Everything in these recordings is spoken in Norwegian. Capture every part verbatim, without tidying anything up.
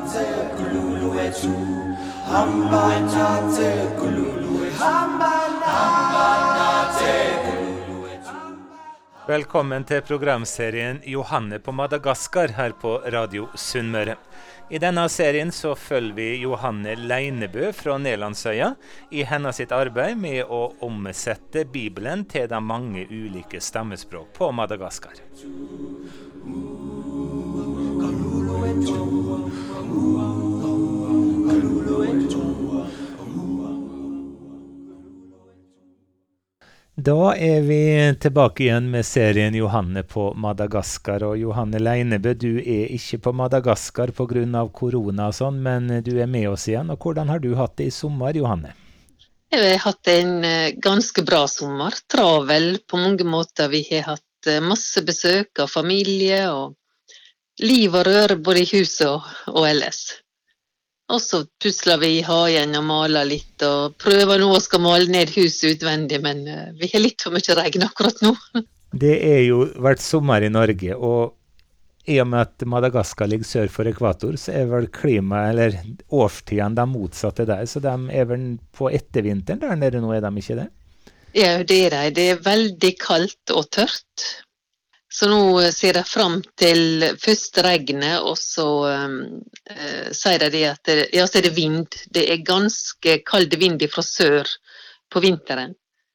tate kululu etu. Hamba tate kululu etu. Hamba tate kululu etu. Velkommen til programserien Johanne på Madagaskar her på Radio Sunnmøre. I denne serien så følger vi Johanne Leinebø fra Nelandsøya i hennes sitt arbeid med å omsette Bibelen til de mange ulike stammespråk på Madagaskar. Da er vi tilbake igjen med serien Johanne på Madagaskar, og Johanne Leinebø, du er ikke på Madagaskar på grunn av korona og sånn, men du er med oss igjen. Og hvordan har du hatt det i sommer, Johanne? Jeg har hatt en ganske bra sommer, travel på mange måter. Vi har hatt masse besøk av familie og liv og røre både i huset og, og ellers. Og så pusler vi i hagen og maler litt, og prøver nå å skal male ned huset utvendig, men vi har litt for mye regn akkurat nå. Det er jo vært sommer i Norge, og i og med at Madagaskar ligger sør for ekvator, så er vel klima, eller årstiden, de motsatte der, så de er vel på ettervinteren der nede nå, er de ikke det? Ja, det er de. Det er veldig kaldt og tørt. Så nå ser jeg frem til første regnet, og så um, uh, sier de at det, ja, så er det vind. Det er ganske kald vind fra sør på vinteren.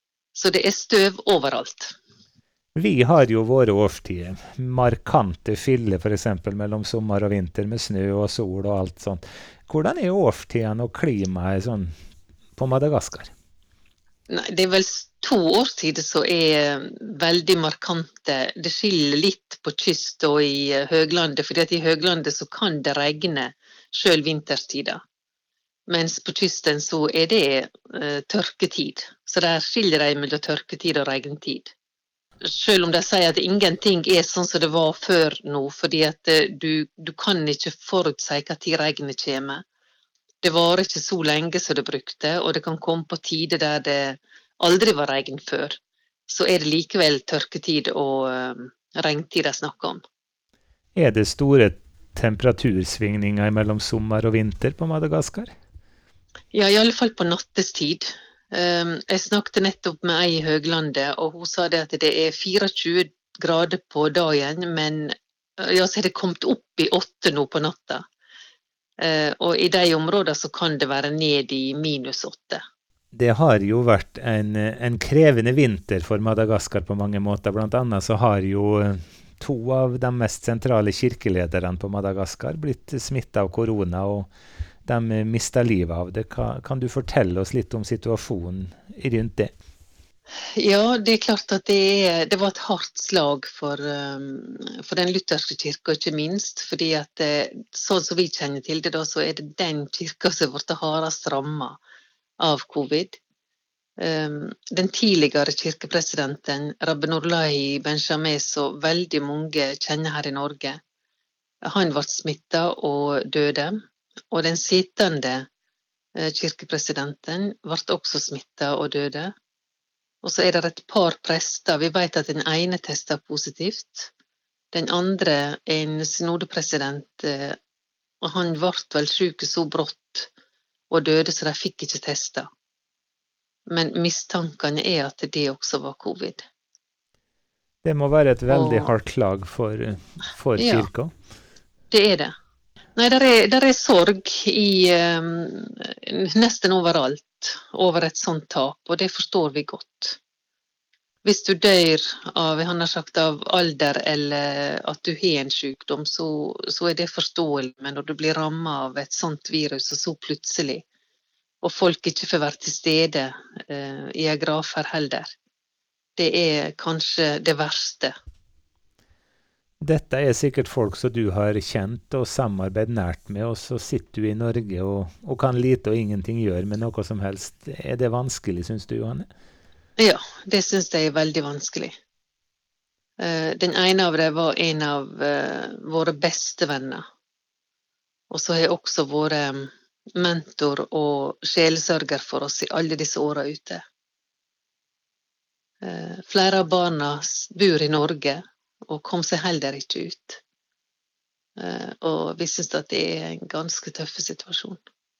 Så det er støv overalt. Vi har jo våre årstider. Markante skiller for eksempel mellom sommer og vinter med snø og sol og alt sånt. Hvordan er årstiden og klimaet sånn på Madagaskar? Nei, det er vel to årstider som er veldig markante. Det skiller litt på kyst og i høglandet, fordi at i høglandet så kan det regne selv vinterstida. Mens på kysten så er det uh, tørketid. Så der skiller de mellom tørketid og regntid. Selv om de sier at ingenting er sånn som det var før nå, fordi at uh, du, du kan ikke forutsi hva tid regnet kommer. Det varer ikke så lenge som det brukte, og det kan komme på tider der det aldri var regn før. Så er det likevel tørketid og uh, regntid jeg snakker om. Er det store temperatursvingninger mellom sommer og vinter på Madagaskar? Ja, i alle fall på nattestid. Um, jeg snakket nettopp med ei i høglandet, og hun sa det at det er tjuefire grader på dagen, men ja, så er det kommet opp i åtte nå på natta. Uh, og i de områdene så kan det være ned i minus åtte. Det har jo vært en, en krevende vinter for Madagaskar på mange måter. Blant annet så har jo to av de mest sentrale kirkelederne på Madagaskar blitt smittet av korona, og de mistet livet av det. Kan, kan du fortelle oss litt om situasjonen rundt det? Ja, det er klart at det, er, det var et hardt slag for, um, for den lutherske kirka, ikke minst. Fordi at sånn som vi kjenner til det da, så er det den kirka som har vært hardest rammet av covid. Um, den tidligere kirkepresidenten, Rabbi Nurlahi Benjamin, så veldig mange kjenner her i Norge, han ble smittet og døde. Og den sittende uh, kirkepresidenten ble også smittet og døde. Og så er det et par prester. Vi vet at den ene testet positivt. Den andre, en synodepresident, uh, han ble vel syk så brått og døde, så de fikk ikke testa. Men mistankene er at det også var covid. Det må være et veldig og, hardt slag for, for ja, kirka. Det er det. Nei, der er, der er sorg i um, nesten overalt over et sånt tap, og det forstår vi godt. Hvis du dør av, han har sagt, av alder eller at du har en sykdom, så, så er det forståelig. Men når du blir rammet av et sånt virus og så plutselig, og folk ikke får være til stede uh, i en graf her heller, det er kanskje det verste. Dette er sikkert folk som du har kjent og samarbeidet nært med, og så sitter du i Norge og, og kan lite og ingenting gjøre med noe som helst. Er det vanskelig, synes du, Johanne? Ja, det synes jeg er veldig vanskelig. Uh, den ene av dem var en av uh, våre beste venner. Og så har jeg også vært mentor og sjelesørger for oss i alle disse årene ute. Uh, flere av barna bor i Norge, og kom seg heller ikke ut. Eh, og vi synes at det er en ganske tøff situasjon.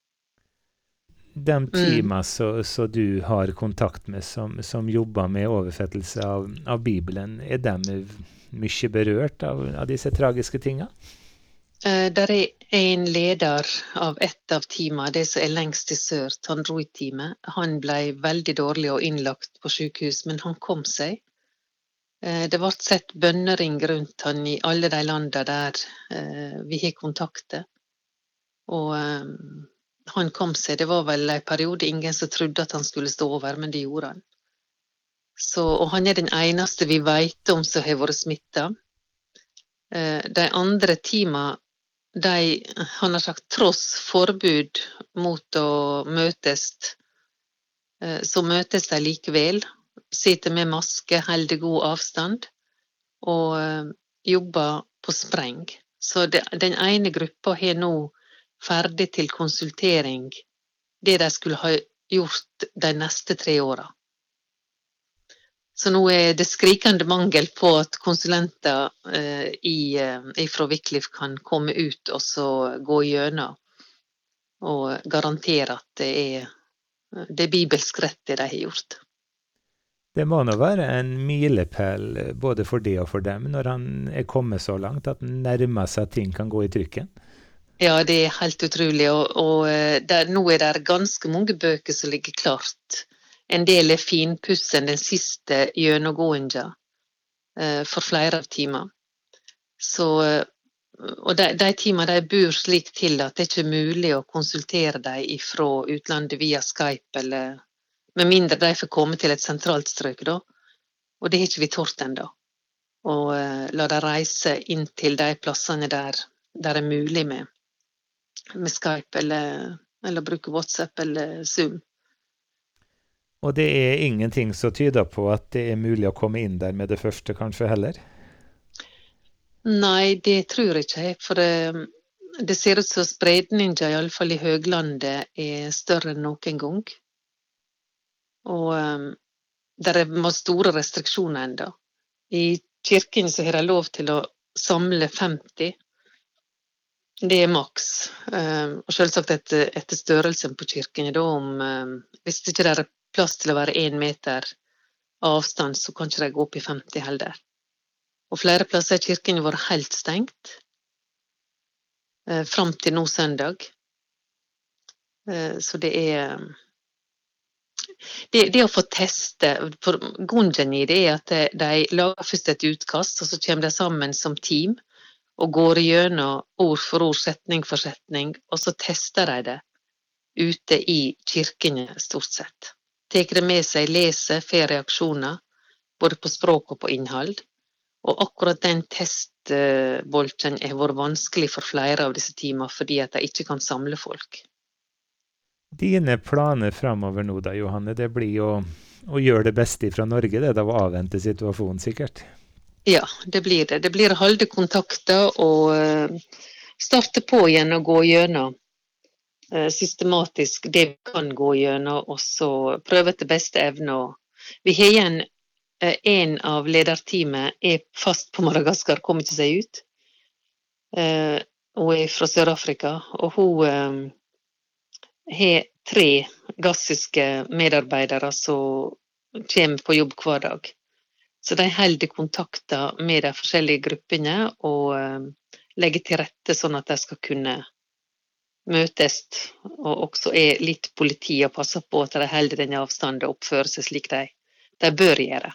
De Mm. teamer så, så du har kontakt med som, som jobber med oversettelse av, av Bibelen, er de mye berørt av, av disse tragiske tingene? Eh, der er en leder av ett av teamene, det som er lengst i sør, Tandroid-teamet. Han ble veldig dårlig og innlagt på sykehus, men han kom seg. Eh, det ble sett bønnering rundt han i alle de landene der eh, vi har kontakter. Og eh, han kom seg. Det var vel en periode ingen som trodde at han skulle stå over, men det gjorde han. Så, og han er den eneste vi vet om som har vært smittet. Eh, de andre teamene, de, han har sagt, tross forbud mot å møtes, eh, så møtes de likevel, sitter med maske, holder god avstand, og eh, jobber på spreng. Så det, den ene gruppa har nå ferdig til konsultering, det de skulle ha gjort de neste tre åra. Så nå er det skrikende mangel på at konsulenter eh, i, eh, fra Wycliffe kan komme ut og så gå gjennom og garantere at det er, det er bibelsk rett det de har gjort. Det må nå være en milepæl både for det og for dem, når han er kommet så langt at han nærmer seg ting kan gå i trykken. Ja, det er helt utrolig, og, og der, nå er det ganske mange bøker som ligger klart. En del er finpussen, den siste gjennomgående eh, for flere av teamene. Så, og de, de teamene de bor slik til at det ikke er mulig å konsultere dem fra utlandet via Skype, eller med mindre de får komme til et sentralt strøk da. Og det har ikke vi tort enda. Og eh, la dem reise inn til de plassene der, der er mulig med med Skype, eller, eller bruke WhatsApp eller Zoom. Og det er ingenting som tyder på at det er mulig å komme inn der med det første, kanskje heller? Nei, det tror jeg ikke, for det, det ser ut som spredningen, i alle fall i høglandet, er større enn noen gang. Og um, der er store restriksjoner enda. I kirken så har de lov til å samle femti. Det er maks, um, og selvsagt etter, etter størrelsen på kirken. Da om, um, hvis det ikke er plass til å være en meter avstand, så kan ikke de gå opp i femti heller. Og flere plasser i kirken var helt stengt, uh, frem til nå søndag. Uh, så det er, det, det å få teste, for grunnen i det er at de lager først et utkast, og så kommer de sammen som team, og går igjennom ord for ord, setning for setning, og så tester de det ute i kirkene stort sett. Teker det med seg, leser, får reaksjoner, både på språk og på innhold. Og akkurat den testbolken har vært vanskelig for flere av disse teamene, fordi at de ikke kan samle folk. Dine planer fremover nå da, Johanne, det blir å, å gjøre det beste fra Norge, det da å avvente situasjonen sikkert. Ja, det blir det. Det blir å holde kontakter og uh, starte på igjen og gå gjennom uh, systematisk det vi kan gå gjennom, og så prøve til beste evne. Vi har igjen uh, en av lederteamet er fast på Madagaskar, kommer ikke seg ut. Uh, hun er fra Sør-Afrika, og hun uh, har tre gassiske medarbeidere som kommer på jobb hver dag. Så de holder kontakter med de forskjellige gruppene og uh, legger til rette sånn at de skal kunne møtes, og også er litt politi og passer på at de holder den avstanden og oppfører seg slik de, de bør gjøre.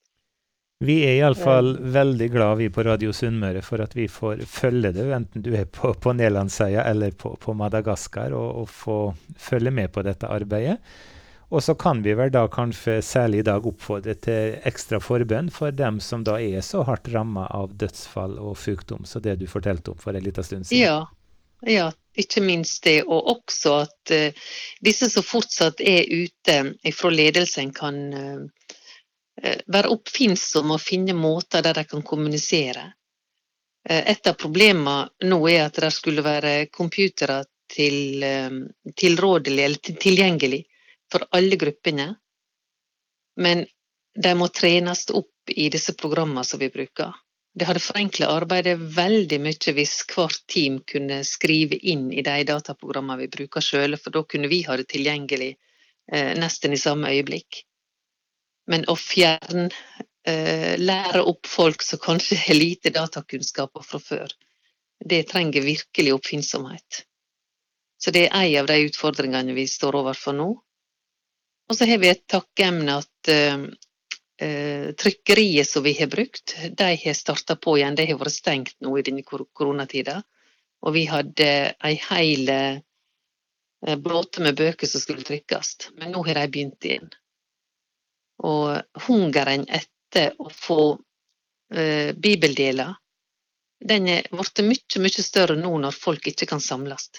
Vi er i alle fall ja. veldig glad vi på Radio Sunnmøre for at vi får følge det, enten du er på, på Nederlandsøya eller på, på Madagaskar, og, og få følge med på dette arbeidet. Og så kan vi vel da kanskje særlig i dag oppfordre til ekstra forbønn for dem som da er så hardt rammet av dødsfall og sykdom, så det du fortalte om for en liten stund siden. Ja, ja, ikke minst det, og også at uh, disse som fortsatt er ute fra ledelsen kan uh, være oppfinnsomme og finne måter der de kan kommunisere. Uh, et av problemene nå er at det skulle være computere til, uh, tilrådelig eller til, tilgjengelig for alle gruppene, men de må trenes opp i disse programmene som vi bruker. Det hadde forenklet arbeidet veldig mye hvis hvert team kunne skrive inn i de dataprogrammene vi bruker selv, for da kunne vi ha det tilgjengelig eh, nesten i samme øyeblikk. Men å fjerne, eh, lære opp folk som kanskje har lite datakunnskaper fra før, det trenger virkelig oppfinnsomhet. Så det er en av de utfordringene vi står overfor nå. Og så har vi et takkemne at eh, eh, trykkeriet som vi har brukt, de har startet på igjen, de har vært stengt nå i denne kor- koronatida. Og vi hadde en hel eh, blåte med bøker som skulle trykkes, men nå har de begynt igjen. Og hungeren etter å få eh, bibeldeler, den er blitt mye, mye større nå når folk ikke kan samles.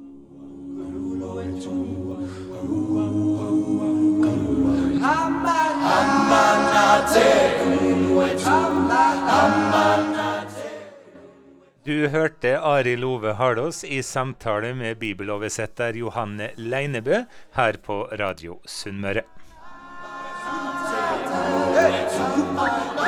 Du hørte Ari Love Hardås i samtale med bibeloversetter Johanne Leinebø her på Radio Sunnmøre.